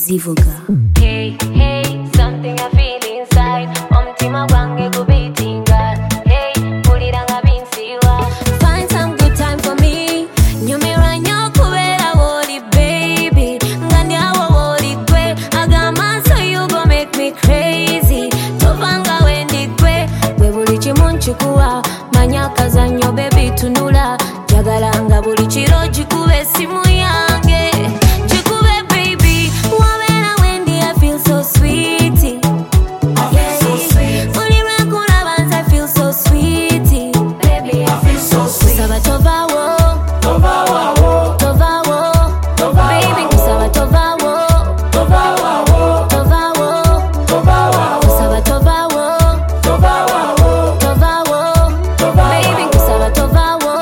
Zivuga. Hey, hey, something I feel inside. Omutima gwange gubeatinga. Hey, pulira nga binsiwa. Find some good time for me. Nyumira nnyo kubeera woli baby. Nga ndi awo woli gwe. Agamba so you gon' make me crazy. Tovanga wendi gwe. Gwe buli kimu nkikuwa. Manya akazannyo baby tunula. Njagala nga buli kiro gikube essimu yange. Gikube baby. Wabeera wendi I feel so sweet. Only rekulaba nze I feel so sweet. Baby I feel so sweet. Kusaba tovawo. Baby kusaba tovawo. Kusaba tovawo. Baby kusaba tovawo.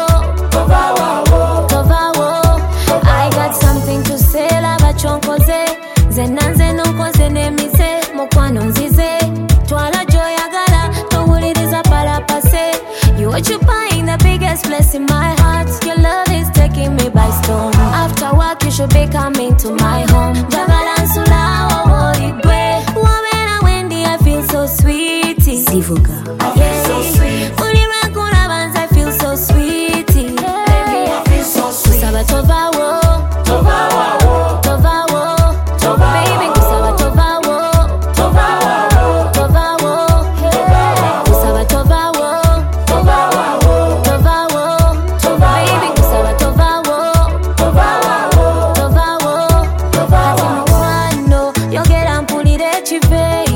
I got something to say, laba chonkoze. Zenanze nonkoze nemize, mukwano nzize. Twala joyagala, towuliriza palapase. You occupying the biggest place in my heart. Your love is taking me by storm. After work you should be coming to my home. Jagala nsula woli gwe. Wabeera wendi I feel so sweet. Zivuga. Only rekulaba nze I feel so sweet. Kusaba tovawo. Baby kusaba tovawo. Kusaba tovawo. Baby kusaba tovawo. Kati mukwano yogera mpulira ekive.